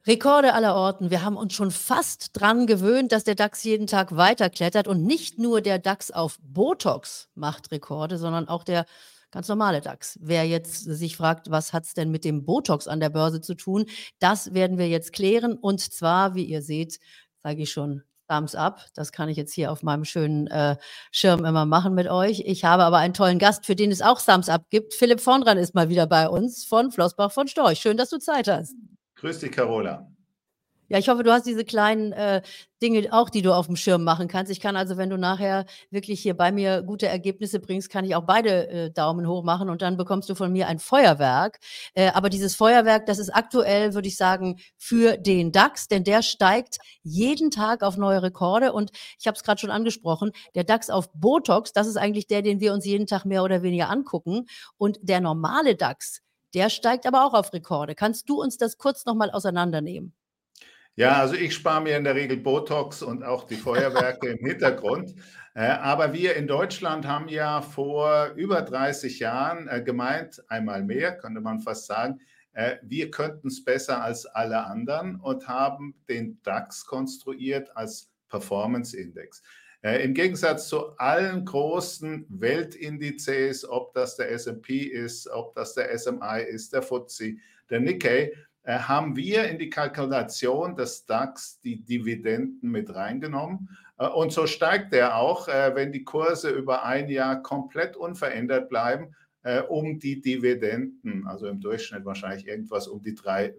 Rekorde aller Orten. Wir haben uns schon fast dran gewöhnt, dass der DAX jeden Tag weiterklettert und nicht nur der DAX auf Botox macht Rekorde, sondern auch der ganz normale DAX. Wer jetzt sich fragt, was hat's denn mit dem Botox an der Börse zu tun, das werden wir jetzt klären und zwar, wie ihr seht, sage ich schon, Thumbs up. Das kann ich jetzt hier auf meinem schönen Schirm immer machen mit euch. Ich habe aber einen tollen Gast, für den es auch Thumbs up gibt. Philipp Vondran ist mal wieder bei uns von Flossbach von Storch. Schön, dass du Zeit hast. Grüß dich, Carola. Ja, ich hoffe, du hast diese kleinen Dinge auch, die du auf dem Schirm machen kannst. Ich kann also, wenn du nachher wirklich hier bei mir gute Ergebnisse bringst, kann ich auch beide Daumen hoch machen und dann bekommst du von mir ein Feuerwerk. Aber dieses Feuerwerk, das ist aktuell, würde ich sagen, für den DAX, denn der steigt jeden Tag auf neue Rekorde. Und ich habe es gerade schon angesprochen, der DAX auf Botox, das ist eigentlich der, den wir uns jeden Tag mehr oder weniger angucken. Und der normale DAX, der steigt aber auch auf Rekorde. Kannst du uns das kurz nochmal auseinandernehmen? Ja, also ich spare mir in der Regel Botox und auch die Feuerwerke im Hintergrund. Aber wir in Deutschland haben ja vor über 30 Jahren gemeint, einmal mehr, könnte man fast sagen, wir könnten es besser als alle anderen und haben den DAX konstruiert als Performance-Index. Im Gegensatz zu allen großen Weltindizes, ob das der S&P ist, ob das der SMI ist, der FTSE, der Nikkei, haben wir in die Kalkulation des DAX die Dividenden mit reingenommen. Und so steigt der auch, wenn die Kurse über ein Jahr komplett unverändert bleiben, um die Dividenden, also im Durchschnitt wahrscheinlich irgendwas um die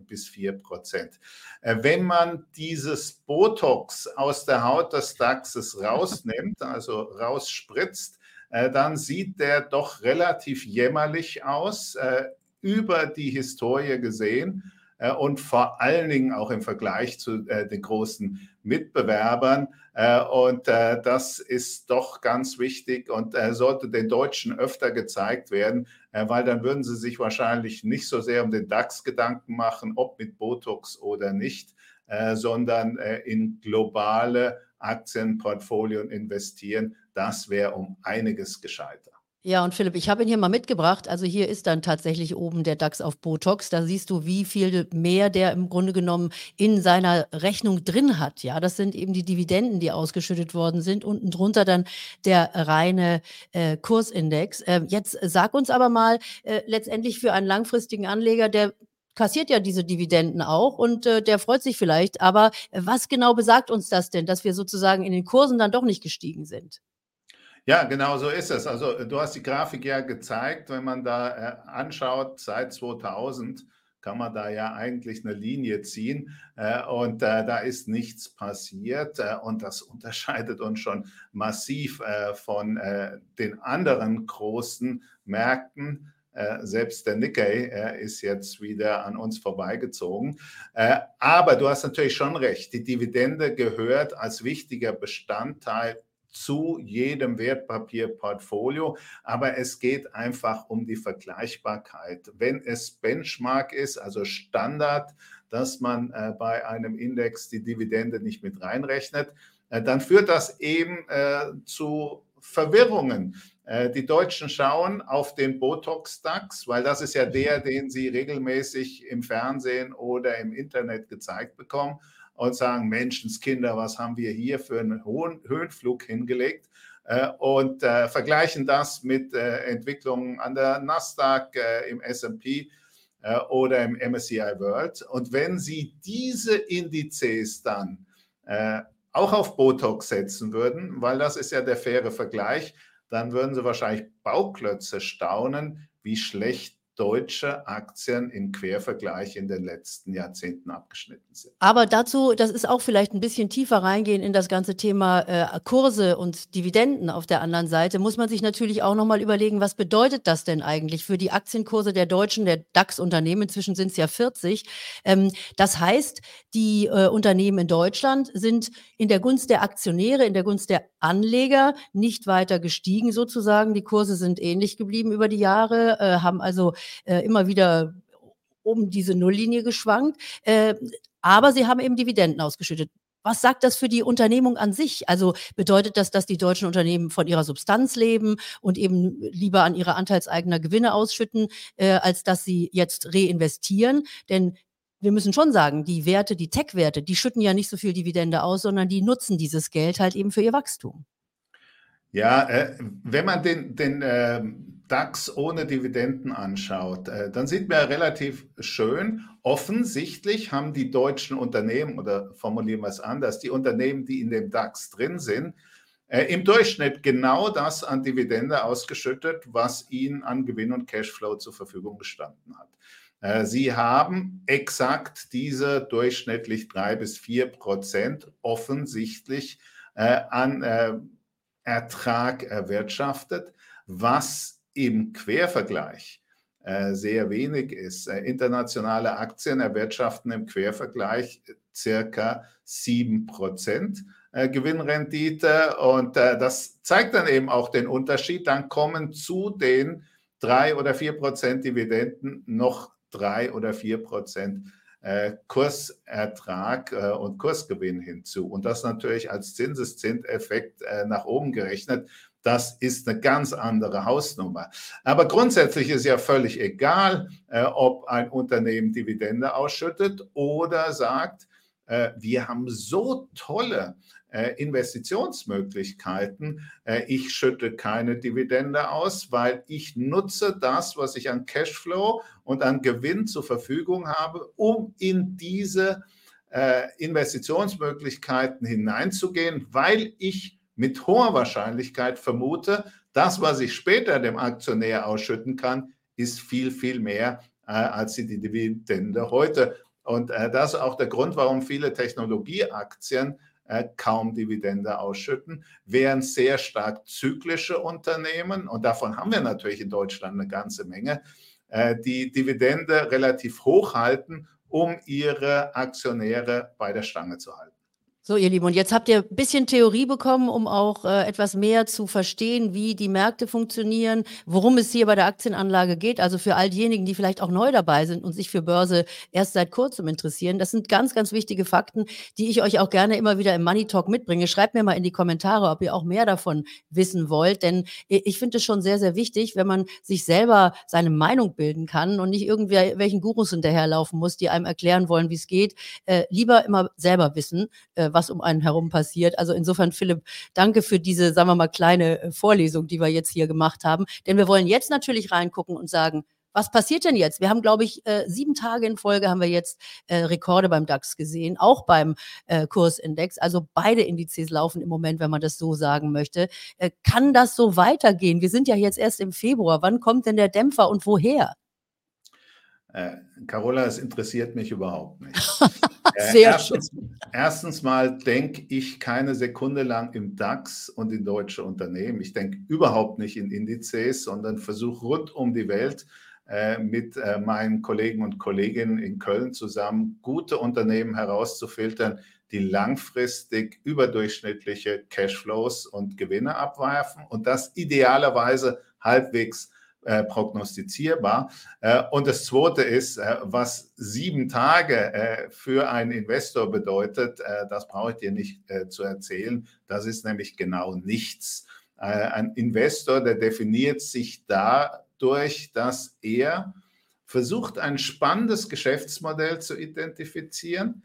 3-4%. Wenn man dieses Botox aus der Haut des DAXes rausnimmt, also rausspritzt, dann sieht der doch relativ jämmerlich aus, über die Historie gesehen. Und vor allen Dingen auch im Vergleich zu den großen Mitbewerbern. Und das ist doch ganz wichtig und sollte den Deutschen öfter gezeigt werden, weil dann würden sie sich wahrscheinlich nicht so sehr um den DAX Gedanken machen, ob mit Botox oder nicht, sondern in globale Aktienportfolien investieren. Das wäre um einiges gescheiter. Ja, und Philipp, ich habe ihn hier mal mitgebracht. Also hier ist dann tatsächlich oben der DAX auf Botox. Da siehst du, wie viel mehr der im Grunde genommen in seiner Rechnung drin hat. Ja, das sind eben die Dividenden, die ausgeschüttet worden sind. Unten drunter dann der reine Kursindex. Jetzt sag uns aber mal, letztendlich für einen langfristigen Anleger, der kassiert ja diese Dividenden auch und der freut sich vielleicht. Aber was genau besagt uns das denn, dass wir sozusagen in den Kursen dann doch nicht gestiegen sind? Ja, genau so ist es. Also du hast die Grafik ja gezeigt, wenn man da anschaut, seit 2000 kann man da ja eigentlich eine Linie ziehen und da ist nichts passiert und das unterscheidet uns schon massiv von den anderen großen Märkten. Selbst der Nikkei ist jetzt wieder an uns vorbeigezogen. Aber du hast natürlich schon recht, die Dividende gehört als wichtiger Bestandteil zu jedem Wertpapierportfolio, aber es geht einfach um die Vergleichbarkeit. Wenn es Benchmark ist, also Standard, dass man bei einem Index die Dividende nicht mit reinrechnet, dann führt das eben zu Verwirrungen. Die Deutschen schauen auf den Botox-DAX, weil das ist ja der, den sie regelmäßig im Fernsehen oder im Internet gezeigt bekommen und sagen, Menschenskinder, was haben wir hier für einen hohen Höhenflug hingelegt und vergleichen das mit Entwicklungen an der Nasdaq, im S&P oder im MSCI World. Und wenn Sie diese Indizes dann auch auf Botox setzen würden, weil das ist ja der faire Vergleich, dann würden Sie wahrscheinlich Bauklötze staunen, wie schlecht deutsche Aktien im Quervergleich in den letzten Jahrzehnten abgeschnitten sind. Aber dazu, das ist auch vielleicht ein bisschen tiefer reingehen in das ganze Thema Kurse und Dividenden auf der anderen Seite, muss man sich natürlich auch noch mal überlegen, was bedeutet das denn eigentlich für die Aktienkurse der Deutschen, der DAX-Unternehmen, inzwischen sind es ja 40. Das heißt, die Unternehmen in Deutschland sind in der Gunst der Aktionäre, in der Gunst der Anleger nicht weiter gestiegen sozusagen. Die Kurse sind ähnlich geblieben über die Jahre, haben also immer wieder um diese Nulllinie geschwankt. Aber sie haben eben Dividenden ausgeschüttet. Was sagt das für die Unternehmung an sich? Also bedeutet das, dass die deutschen Unternehmen von ihrer Substanz leben und eben lieber an ihre anteilseigener Gewinne ausschütten, als dass sie jetzt reinvestieren? Denn wir müssen schon sagen, die Werte, die Tech-Werte, die schütten ja nicht so viel Dividende aus, sondern die nutzen dieses Geld halt eben für ihr Wachstum. Ja, wenn man den DAX ohne Dividenden anschaut, dann sieht man ja relativ schön, offensichtlich haben die deutschen Unternehmen, oder formulieren wir es anders, die Unternehmen, die in dem DAX drin sind, im Durchschnitt genau das an Dividende ausgeschüttet, was ihnen an Gewinn und Cashflow zur Verfügung gestanden hat. Sie haben exakt diese durchschnittlich 3-4% offensichtlich an Ertrag erwirtschaftet, was im Quervergleich sehr wenig ist. Internationale Aktien erwirtschaften im Quervergleich circa 7% Gewinnrendite, und das zeigt dann eben auch den Unterschied. Dann kommen zu den 3 oder 4% Dividenden noch 3 oder 4% Kursertrag und Kursgewinn hinzu. Und das natürlich als Zinseszinseffekt nach oben gerechnet. Das ist eine ganz andere Hausnummer. Aber grundsätzlich ist ja völlig egal, ob ein Unternehmen Dividende ausschüttet oder sagt, wir haben so tolle Investitionsmöglichkeiten. Ich schütte keine Dividende aus, weil ich nutze das, was ich an Cashflow und an Gewinn zur Verfügung habe, um in diese Investitionsmöglichkeiten hineinzugehen, weil ich mit hoher Wahrscheinlichkeit vermute, das, was ich später dem Aktionär ausschütten kann, ist viel, viel mehr als die Dividende heute. Und das ist auch der Grund, warum viele Technologieaktien kaum Dividende ausschütten, während sehr stark zyklische Unternehmen, und davon haben wir natürlich in Deutschland eine ganze Menge, die Dividende relativ hoch halten, um ihre Aktionäre bei der Stange zu halten. So, ihr Lieben, und jetzt habt ihr ein bisschen Theorie bekommen, um auch etwas mehr zu verstehen, wie die Märkte funktionieren, worum es hier bei der Aktienanlage geht. Also für all diejenigen, die vielleicht auch neu dabei sind und sich für Börse erst seit kurzem interessieren. Das sind ganz, ganz wichtige Fakten, die ich euch auch gerne immer wieder im Money Talk mitbringe. Schreibt mir mal in die Kommentare, ob ihr auch mehr davon wissen wollt, denn ich finde es schon sehr, sehr wichtig, wenn man sich selber seine Meinung bilden kann und nicht irgendwelchen Gurus hinterherlaufen muss, die einem erklären wollen, wie es geht. Lieber immer selber wissen, was um einen herum passiert. Also insofern, Philipp, danke für diese, sagen wir mal, kleine Vorlesung, die wir jetzt hier gemacht haben. Denn wir wollen jetzt natürlich reingucken und sagen, was passiert denn jetzt? Wir haben, glaube ich, 7 Tage in Folge haben wir jetzt Rekorde beim DAX gesehen, auch beim Kursindex. Also beide Indizes laufen im Moment, wenn man das so sagen möchte. Kann das so weitergehen? Wir sind ja jetzt erst im Februar. Wann kommt denn der Dämpfer und woher? Carola, es interessiert mich überhaupt nicht. Sehr schön. Erstens mal denke ich keine Sekunde lang im DAX und in deutsche Unternehmen. Ich denke überhaupt nicht in Indizes, sondern versuche rund um die Welt mit meinen Kollegen und Kolleginnen in Köln zusammen gute Unternehmen herauszufiltern, die langfristig überdurchschnittliche Cashflows und Gewinne abwerfen und das idealerweise halbwegs prognostizierbar. Und das Zweite ist, was 7 Tage für einen Investor bedeutet, das brauche ich dir nicht zu erzählen. Das ist nämlich genau nichts. Ein Investor, der definiert sich dadurch, dass er versucht, ein spannendes Geschäftsmodell zu identifizieren,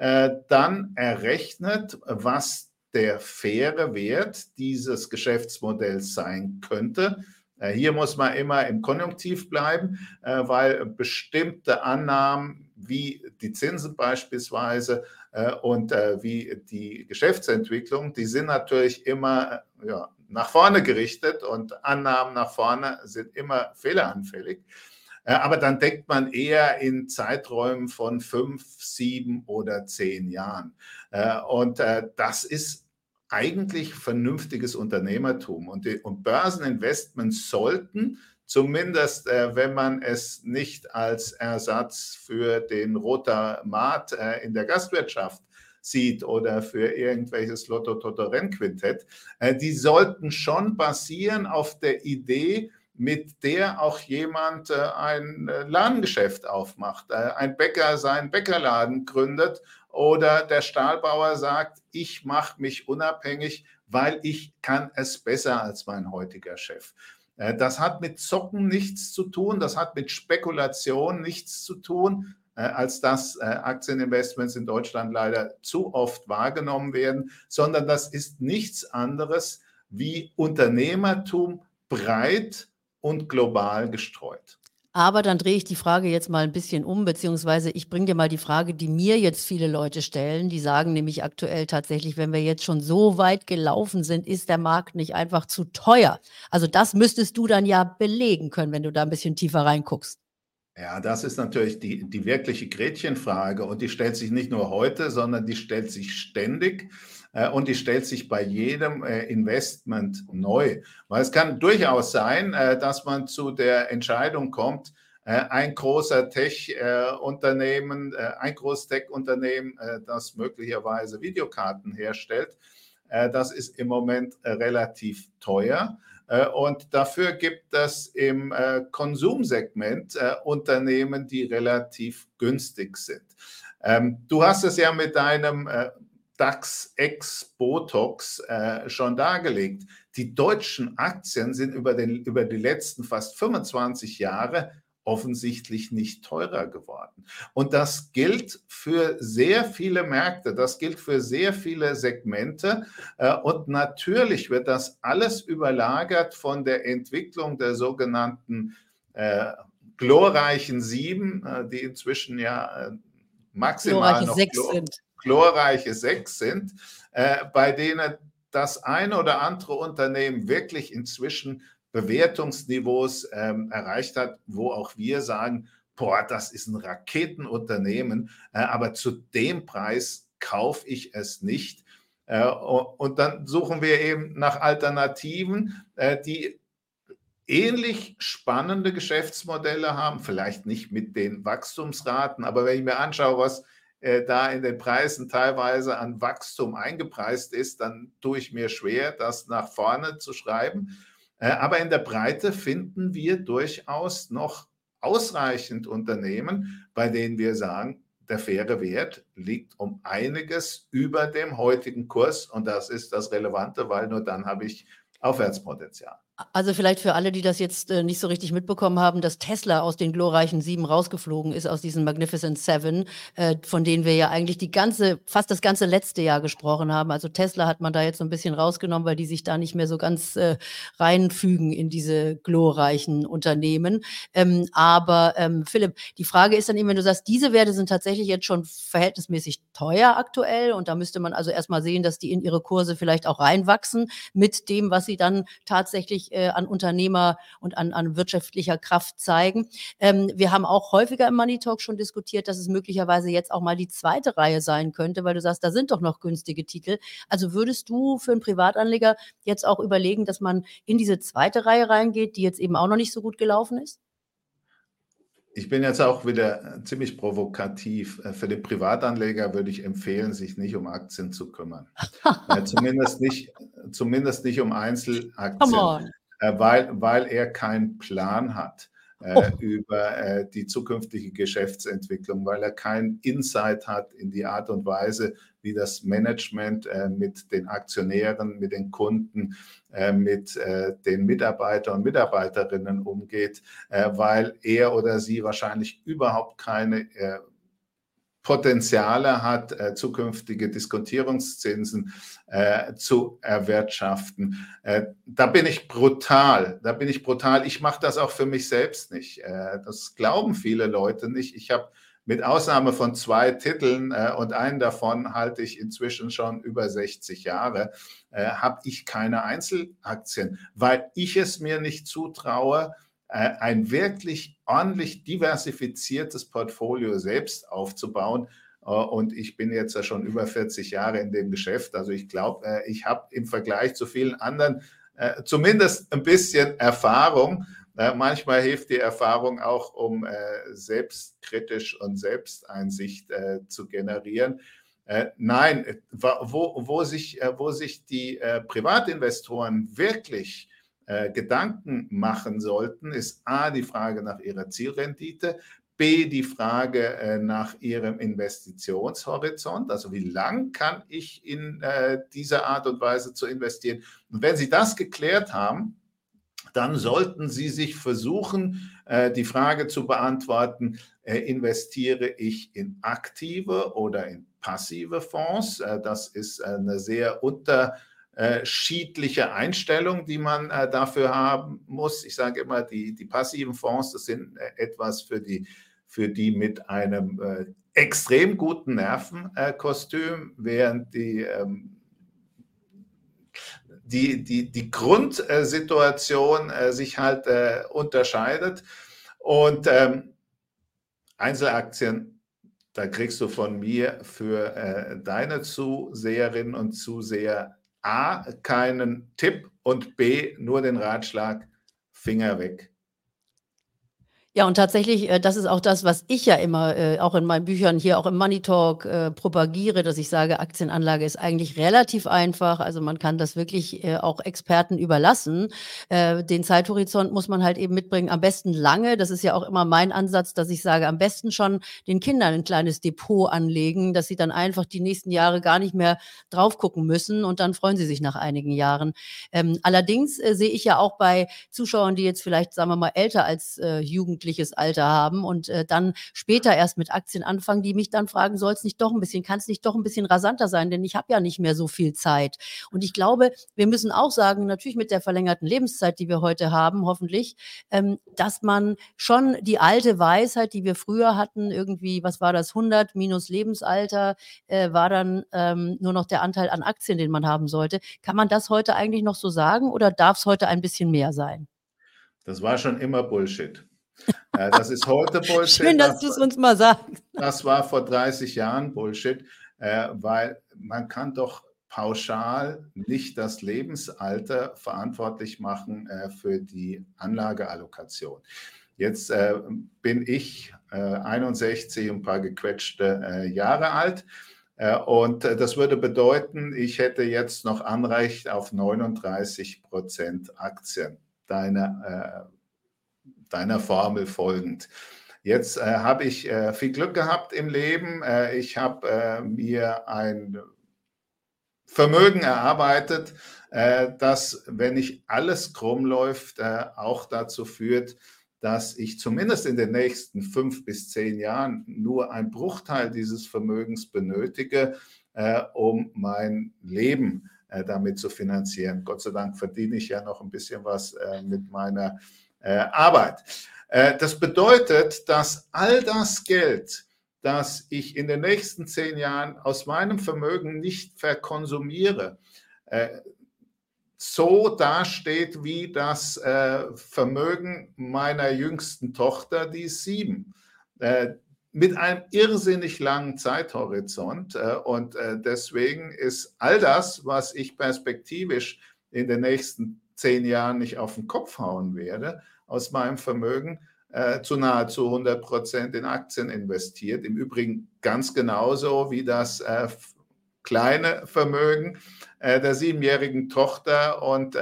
dann errechnet, was der faire Wert dieses Geschäftsmodells sein könnte. Hier muss man immer im Konjunktiv bleiben, weil bestimmte Annahmen wie die Zinsen beispielsweise und wie die Geschäftsentwicklung, die sind natürlich immer nach vorne gerichtet, und Annahmen nach vorne sind immer fehleranfällig. Aber dann denkt man eher in Zeiträumen von 5, 7 oder 10 Jahren. Und das ist eigentlich vernünftiges Unternehmertum. Und Börseninvestments sollten, zumindest wenn man es nicht als Ersatz für den Roter-Markt in der Gastwirtschaft sieht oder für irgendwelches Lotto-Toto-Rennquintett, die sollten schon basieren auf der Idee, mit der auch jemand ein Ladengeschäft aufmacht, ein Bäcker seinen Bäckerladen gründet oder der Stahlbauer sagt, ich mache mich unabhängig, weil ich kann es besser als mein heutiger Chef. Das hat mit Zocken nichts zu tun, das hat mit Spekulation nichts zu tun. als dass Aktieninvestments in Deutschland leider zu oft wahrgenommen werden, sondern das ist nichts anderes wie Unternehmertum breit und global gestreut. Aber dann drehe ich die Frage jetzt mal ein bisschen um, beziehungsweise ich bringe dir mal die Frage, die mir jetzt viele Leute stellen. Die sagen nämlich aktuell tatsächlich, wenn wir jetzt schon so weit gelaufen sind, ist der Markt nicht einfach zu teuer? Also das müsstest du dann ja belegen können, wenn du da ein bisschen tiefer reinguckst. Ja, das ist natürlich die wirkliche Gretchenfrage und die stellt sich nicht nur heute, sondern die stellt sich ständig und die stellt sich bei jedem Investment neu. Weil es kann durchaus sein, dass man zu der Entscheidung kommt, ein großer Tech-Unternehmen, ein großes Tech-Unternehmen, das möglicherweise Videokarten herstellt, das ist im Moment relativ teuer. Und dafür gibt es im Konsumsegment Unternehmen, die relativ günstig sind. Du hast es ja mit deinem DAX ex-Botox schon dargelegt. Die deutschen Aktien sind über die letzten fast 25 Jahre offensichtlich nicht teurer geworden. Und das gilt für sehr viele Märkte, das gilt für sehr viele Segmente. Und natürlich wird das alles überlagert von der Entwicklung der sogenannten glorreichen 7, die inzwischen ja maximal Glorreiche noch 6 sind. glorreiche 6 sind, bei denen das eine oder andere Unternehmen wirklich inzwischen Bewertungsniveaus erreicht hat, wo auch wir sagen, boah, das ist ein Raketenunternehmen, aber zu dem Preis kaufe ich es nicht. Und dann suchen wir eben nach Alternativen, die ähnlich spannende Geschäftsmodelle haben, vielleicht nicht mit den Wachstumsraten, aber wenn ich mir anschaue, was da in den Preisen teilweise an Wachstum eingepreist ist, dann tue ich mir schwer, das nach vorne zu schreiben. Aber in der Breite finden wir durchaus noch ausreichend Unternehmen, bei denen wir sagen, der faire Wert liegt um einiges über dem heutigen Kurs und das ist das Relevante, weil nur dann habe ich Aufwärtspotenzial. Also vielleicht für alle, die das jetzt nicht so richtig mitbekommen haben, dass Tesla aus den glorreichen 7 rausgeflogen ist, aus diesen Magnificent Seven, von denen wir ja eigentlich fast das ganze letzte Jahr gesprochen haben. Also Tesla hat man da jetzt so ein bisschen rausgenommen, weil die sich da nicht mehr so ganz reinfügen in diese glorreichen Unternehmen. Aber Philipp, die Frage ist dann eben, wenn du sagst, diese Werte sind tatsächlich jetzt schon verhältnismäßig teuer aktuell und da müsste man also erstmal sehen, dass die in ihre Kurse vielleicht auch reinwachsen mit dem, was sie dann tatsächlich an Unternehmer und an wirtschaftlicher Kraft zeigen. Wir haben auch häufiger im Money Talk schon diskutiert, dass es möglicherweise jetzt auch mal die zweite Reihe sein könnte, weil du sagst, da sind doch noch günstige Titel. Also würdest du für einen Privatanleger jetzt auch überlegen, dass man in diese zweite Reihe reingeht, die jetzt eben auch noch nicht so gut gelaufen ist? Ich bin jetzt auch wieder ziemlich provokativ. Für den Privatanleger würde ich empfehlen, sich nicht um Aktien zu kümmern. Zumindest nicht um Come Einzelaktien, on. weil er keinen Plan hat über die zukünftige Geschäftsentwicklung, weil er keinen Insight hat in die Art und Weise, wie das Management mit den Aktionären, mit den Kunden, mit den Mitarbeitern und Mitarbeiterinnen umgeht, weil er oder sie wahrscheinlich überhaupt keine Potenziale hat, zukünftige Diskontierungszinsen zu erwirtschaften. Da bin ich brutal. Ich mache das auch für mich selbst nicht. Das glauben viele Leute nicht. Ich habe mit Ausnahme von 2 Titeln und einen davon halte ich inzwischen schon über 60 Jahre, habe ich keine Einzelaktien, weil ich es mir nicht zutraue, ein wirklich ordentlich diversifiziertes Portfolio selbst aufzubauen. Und ich bin jetzt ja schon über 40 Jahre in dem Geschäft. Also ich glaube, ich habe im Vergleich zu vielen anderen zumindest ein bisschen Erfahrung. Manchmal hilft die Erfahrung auch, um selbstkritisch und Selbsteinsicht zu generieren. Nein, wo sich die Privatinvestoren wirklich Gedanken machen sollten, ist A, die Frage nach ihrer Zielrendite, B, die Frage nach ihrem Investitionshorizont, also wie lang kann ich in dieser Art und Weise zu investieren. Und wenn Sie das geklärt haben, dann sollten Sie sich versuchen, die Frage zu beantworten, investiere ich in aktive oder in passive Fonds. Das ist eine sehr unterschiedliche Einstellung, die man dafür haben muss. Ich sage immer, die passiven Fonds, das sind etwas für die mit einem extrem guten Nervenkostüm, während die Grundsituation sich halt unterscheidet. Und Einzelaktien, da kriegst du von mir für deine Zuseherinnen und Zuseher A, keinen Tipp und B, nur den Ratschlag, Finger weg. Ja, und tatsächlich, das ist auch das, was ich ja immer, auch in meinen Büchern hier auch im Money Talk, propagiere, dass ich sage, Aktienanlage ist eigentlich relativ einfach. Also, man kann das wirklich, auch Experten überlassen. Den Zeithorizont muss man halt eben mitbringen, am besten lange. Das ist ja auch immer mein Ansatz, dass ich sage, am besten schon den Kindern ein kleines Depot anlegen, dass sie dann einfach die nächsten Jahre gar nicht mehr drauf gucken müssen und dann freuen sie sich nach einigen Jahren. Allerdings, sehe ich ja auch bei Zuschauern, die jetzt vielleicht, sagen wir mal, älter als, jugendliches Alter haben und, dann später erst mit Aktien anfangen, die mich dann fragen: kann es nicht doch ein bisschen rasanter sein, denn ich habe ja nicht mehr so viel Zeit. Und ich glaube, wir müssen auch sagen, natürlich mit der verlängerten Lebenszeit, die wir heute haben, hoffentlich, dass man schon die alte Weisheit, die wir früher hatten, irgendwie, was war das, 100 minus Lebensalter, war dann, nur noch der Anteil an Aktien, den man haben sollte. Kann man das heute eigentlich noch so sagen oder darf es heute ein bisschen mehr sein? Das war schon immer Bullshit. Das ist heute Bullshit. Schön, dass du es uns mal sagst. Das war vor 30 Jahren Bullshit, weil man kann doch pauschal nicht das Lebensalter verantwortlich machen für die Anlageallokation. Jetzt bin ich 61 und ein paar gequetschte Jahre alt. Und das würde bedeuten, ich hätte jetzt noch Anrecht auf 39% Aktien deiner Formel folgend. Jetzt habe ich viel Glück gehabt im Leben. Ich habe mir ein Vermögen erarbeitet, das, wenn nicht alles krumm läuft, auch dazu führt, dass ich zumindest in den nächsten 5 bis 10 Jahren nur einen Bruchteil dieses Vermögens benötige, um mein Leben damit zu finanzieren. Gott sei Dank verdiene ich ja noch ein bisschen was mit meiner Arbeit. Das bedeutet, dass all das Geld, das ich in den nächsten 10 Jahren aus meinem Vermögen nicht verkonsumiere, so dasteht wie das Vermögen meiner jüngsten Tochter, die ist 7. Mit einem irrsinnig langen Zeithorizont. Und deswegen ist all das, was ich perspektivisch in den nächsten 10 Jahren nicht auf den Kopf hauen werde, aus meinem Vermögen zu nahezu 100% in Aktien investiert. Im Übrigen ganz genauso wie das kleine Vermögen der 7-jährigen Tochter und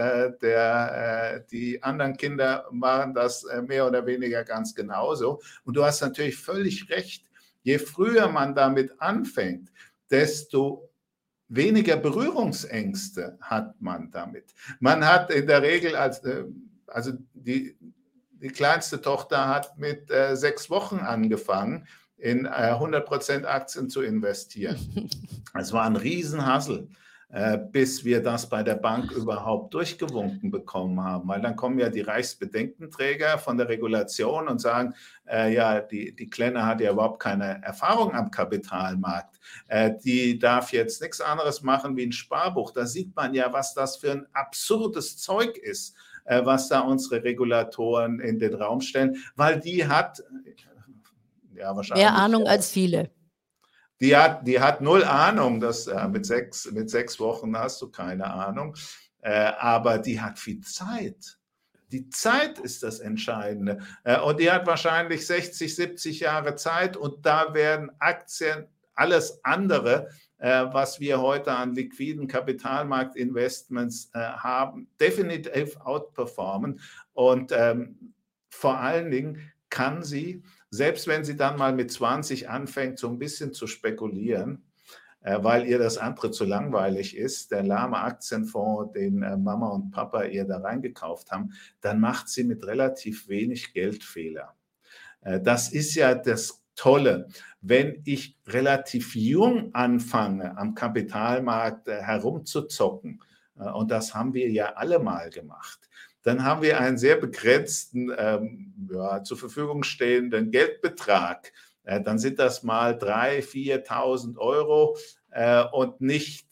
die anderen Kinder machen das mehr oder weniger ganz genauso. Und du hast natürlich völlig recht. Je früher man damit anfängt, desto weniger Berührungsängste hat man damit. Man hat in der Regel, also die kleinste Tochter hat mit 6 Wochen angefangen, in 100% Aktien zu investieren. Es war ein Riesenhassel, bis wir das bei der Bank überhaupt durchgewunken bekommen haben. Weil dann kommen ja die Reichsbedenkenträger von der Regulation und sagen, ja, die Kleine hat ja überhaupt keine Erfahrung am Kapitalmarkt. Die darf jetzt nichts anderes machen wie ein Sparbuch. Da sieht man ja, was das für ein absurdes Zeug ist, was da unsere Regulatoren in den Raum stellen. Weil die hat ja wahrscheinlich mehr Ahnung als viele. Die hat null Ahnung, dass mit 6 Wochen hast du keine Ahnung, aber die hat viel Zeit. Die Zeit ist das Entscheidende. Und die hat wahrscheinlich 60, 70 Jahre Zeit und da werden Aktien, alles andere, was wir heute an liquiden Kapitalmarktinvestments haben, definitiv outperformen. Und vor allen Dingen kann sie, selbst wenn sie dann mal mit 20 anfängt, so ein bisschen zu spekulieren, weil ihr das andere zu langweilig ist, der lahme Aktienfonds, den Mama und Papa ihr da reingekauft haben, dann macht sie mit relativ wenig Geld Fehler. Das ist ja das Tolle. Wenn ich relativ jung anfange, am Kapitalmarkt herumzuzocken, und das haben wir ja alle mal gemacht, dann haben wir einen sehr begrenzten, zur Verfügung stehenden Geldbetrag. Dann sind das mal 3.000, 4.000 Euro und nicht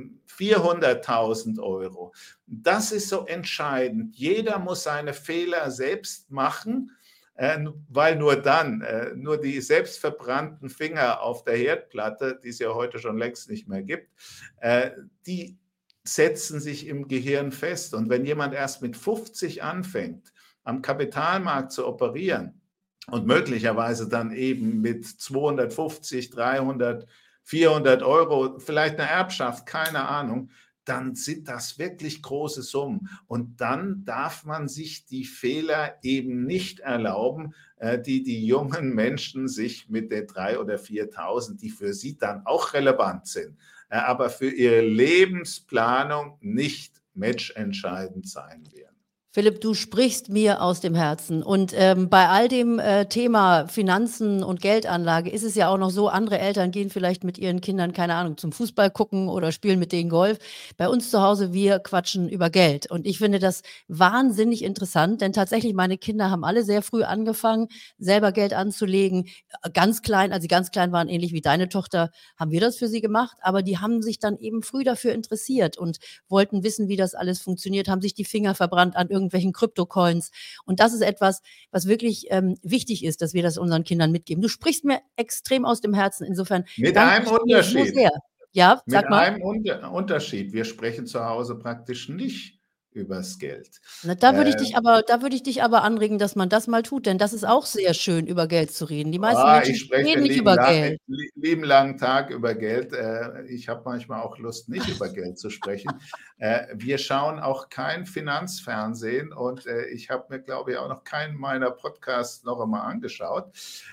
400.000 Euro. Das ist so entscheidend. Jeder muss seine Fehler selbst machen, weil nur dann, nur die selbstverbrannten Finger auf der Herdplatte, die es ja heute schon längst nicht mehr gibt, die setzen sich im Gehirn fest. Und wenn jemand erst mit 50 anfängt, am Kapitalmarkt zu operieren und möglicherweise dann eben mit 250, 300, 400 Euro, vielleicht eine Erbschaft, keine Ahnung, dann sind das wirklich große Summen. Und dann darf man sich die Fehler eben nicht erlauben, die jungen Menschen sich mit den 3.000 oder 4.000, die für sie dann auch relevant sind, aber für ihre Lebensplanung nicht matchentscheidend sein werden. Philipp, du sprichst mir aus dem Herzen. Und bei all dem Thema Finanzen und Geldanlage ist es ja auch noch so, andere Eltern gehen vielleicht mit ihren Kindern, keine Ahnung, zum Fußball gucken oder spielen mit denen Golf. Bei uns zu Hause, wir quatschen über Geld. Und ich finde das wahnsinnig interessant, denn tatsächlich meine Kinder haben alle sehr früh angefangen, selber Geld anzulegen. Ganz klein, als sie ganz klein waren, ähnlich wie deine Tochter, haben wir das für sie gemacht. Aber die haben sich dann eben früh dafür interessiert und wollten wissen, wie das alles funktioniert, haben sich die Finger verbrannt an irgendwelchen Kryptocoins. Und das ist etwas, was wirklich wichtig ist, dass wir das unseren Kindern mitgeben. Du sprichst mir extrem aus dem Herzen. Insofern Mit danke einem ich dir so Unterschied. sehr. Ja, Mit sag mal. einem Unterschied. Wir sprechen zu Hause praktisch nicht übers Geld. Na, da würde ich dich aber anregen, dass man das mal tut, denn das ist auch sehr schön, über Geld zu reden. Die meisten Menschen Ich spreche reden den nicht über Geld. lieben langen Tag über Geld. Ich habe manchmal auch Lust, nicht über Geld zu sprechen. Wir schauen auch kein Finanzfernsehen und ich habe mir, glaube ich, auch noch keinen meiner Podcasts noch einmal angeschaut,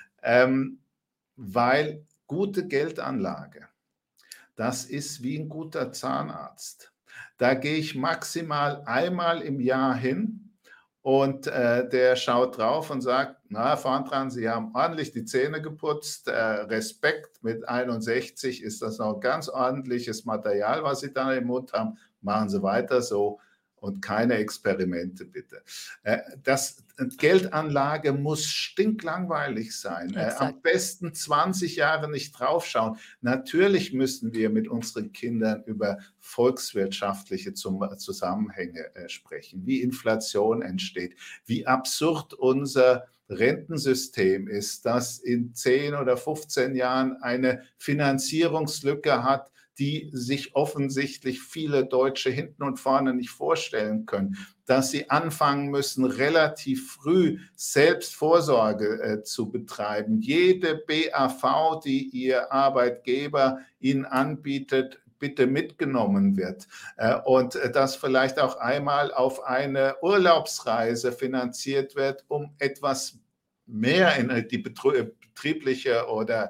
weil gute Geldanlage, das ist wie ein guter Zahnarzt. Da gehe ich maximal einmal im Jahr hin und der schaut drauf und sagt, na, vorn dran, Sie haben ordentlich die Zähne geputzt, Respekt, mit 61 ist das noch ganz ordentliches Material, was Sie da im Mund haben, machen Sie weiter so und keine Experimente bitte. Geldanlage muss stinklangweilig sein. Am besten 20 Jahre nicht draufschauen. Natürlich müssen wir mit unseren Kindern über volkswirtschaftliche Zusammenhänge sprechen, wie Inflation entsteht, wie absurd unser Rentensystem ist, das in 10 oder 15 Jahren eine Finanzierungslücke hat, die sich offensichtlich viele Deutsche hinten und vorne nicht vorstellen können, dass sie anfangen müssen, relativ früh Selbstvorsorge zu betreiben. Jede BAV, die ihr Arbeitgeber ihnen anbietet, bitte mitgenommen wird und das vielleicht auch einmal auf eine Urlaubsreise finanziert wird, um etwas mehr in die betriebliche oder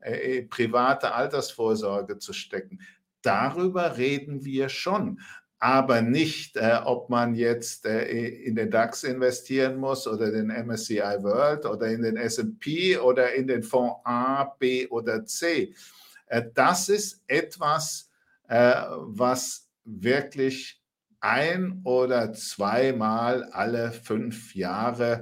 private Altersvorsorge zu stecken. Darüber reden wir schon, aber nicht, ob man jetzt in den DAX investieren muss oder den MSCI World oder in den S&P oder in den Fonds A, B oder C. Das ist etwas, was wirklich ein- oder zweimal alle 5 Jahre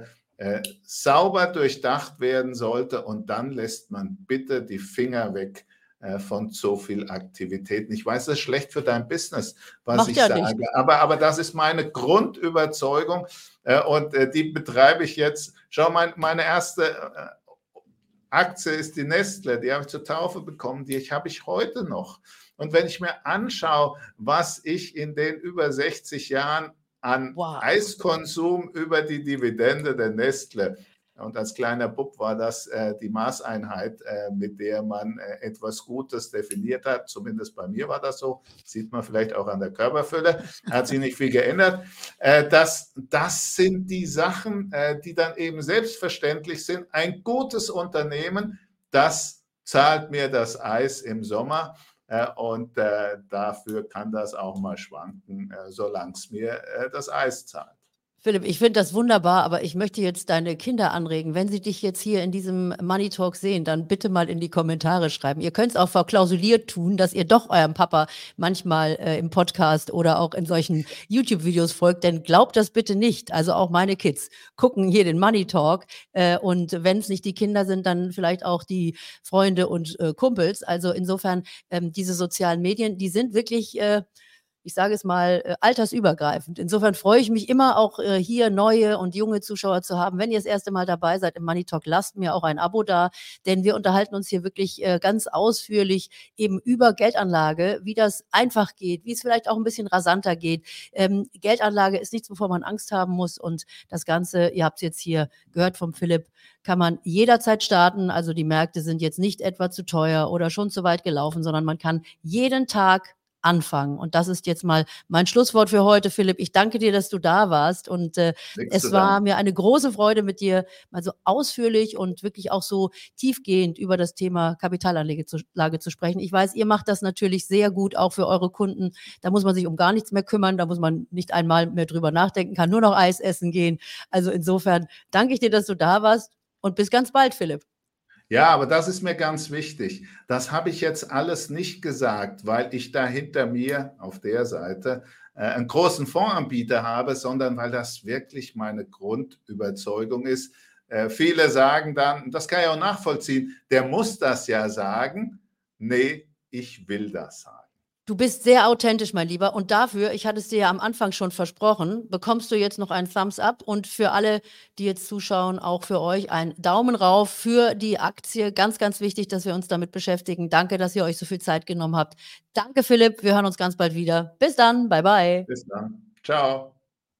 sauber durchdacht werden sollte und dann lässt man bitte die Finger weg von so viel Aktivitäten. Ich weiß, das ist schlecht für dein Business, was Macht ich ja sage, nichts. aber das ist meine Grundüberzeugung und die betreibe ich jetzt. Schau, meine erste Aktie ist die Nestle, die habe ich zur Taufe bekommen, die habe ich heute noch. Und wenn ich mir anschaue, was ich in den über 60 Jahren an Eiskonsum über die Dividende der Nestle, und als kleiner Bub war das die Maßeinheit, mit der man etwas Gutes definiert hat, zumindest bei mir war das so, sieht man vielleicht auch an der Körperfülle, hat sich nicht viel geändert. Das sind die Sachen, die dann eben selbstverständlich sind. Ein gutes Unternehmen, das zahlt mir das Eis im Sommer. Und dafür kann das auch mal schwanken, solange es mir das Eis zahlt. Philipp, ich finde das wunderbar, aber ich möchte jetzt deine Kinder anregen. Wenn sie dich jetzt hier in diesem Money Talk sehen, dann bitte mal in die Kommentare schreiben. Ihr könnt es auch verklausuliert tun, dass ihr doch eurem Papa manchmal im Podcast oder auch in solchen YouTube-Videos folgt, denn glaubt das bitte nicht. Also auch meine Kids gucken hier den Money Talk und wenn es nicht die Kinder sind, dann vielleicht auch die Freunde und Kumpels. Also insofern diese sozialen Medien, die sind wirklich ich sage es mal, altersübergreifend. Insofern freue ich mich immer auch hier neue und junge Zuschauer zu haben. Wenn ihr das erste Mal dabei seid im Money Talk, lasst mir auch ein Abo da, denn wir unterhalten uns hier wirklich ganz ausführlich eben über Geldanlage, wie das einfach geht, wie es vielleicht auch ein bisschen rasanter geht. Geldanlage ist nichts, wovor man Angst haben muss und das Ganze, ihr habt es jetzt hier gehört vom Philipp, kann man jederzeit starten. Also die Märkte sind jetzt nicht etwa zu teuer oder schon zu weit gelaufen, sondern man kann jeden Tag anfangen. Und das ist jetzt mal mein Schlusswort für heute, Philipp. Ich danke dir, dass du da warst. Und Nichts zu es war danken. mir eine große Freude, mit dir mal so ausführlich und wirklich auch so tiefgehend über das Thema Kapitalanlage zu sprechen. Ich weiß, ihr macht das natürlich sehr gut, auch für eure Kunden. Da muss man sich um gar nichts mehr kümmern. Da muss man nicht einmal mehr drüber nachdenken, kann nur noch Eis essen gehen. Also insofern danke ich dir, dass du da warst. Und bis ganz bald, Philipp. Ja, aber das ist mir ganz wichtig. Das habe ich jetzt alles nicht gesagt, weil ich da hinter mir auf der Seite einen großen Fondsanbieter habe, sondern weil das wirklich meine Grundüberzeugung ist. Viele sagen dann, das kann ich auch nachvollziehen, der muss das ja sagen. Nee, ich will das sagen. Du bist sehr authentisch, mein Lieber. Und dafür, ich hatte es dir ja am Anfang schon versprochen, bekommst du jetzt noch einen Thumbs up und für alle, die jetzt zuschauen, auch für euch einen Daumen rauf für die Aktie. Ganz, ganz wichtig, dass wir uns damit beschäftigen. Danke, dass ihr euch so viel Zeit genommen habt. Danke, Philipp. Wir hören uns ganz bald wieder. Bis dann. Bye, bye. Bis dann. Ciao.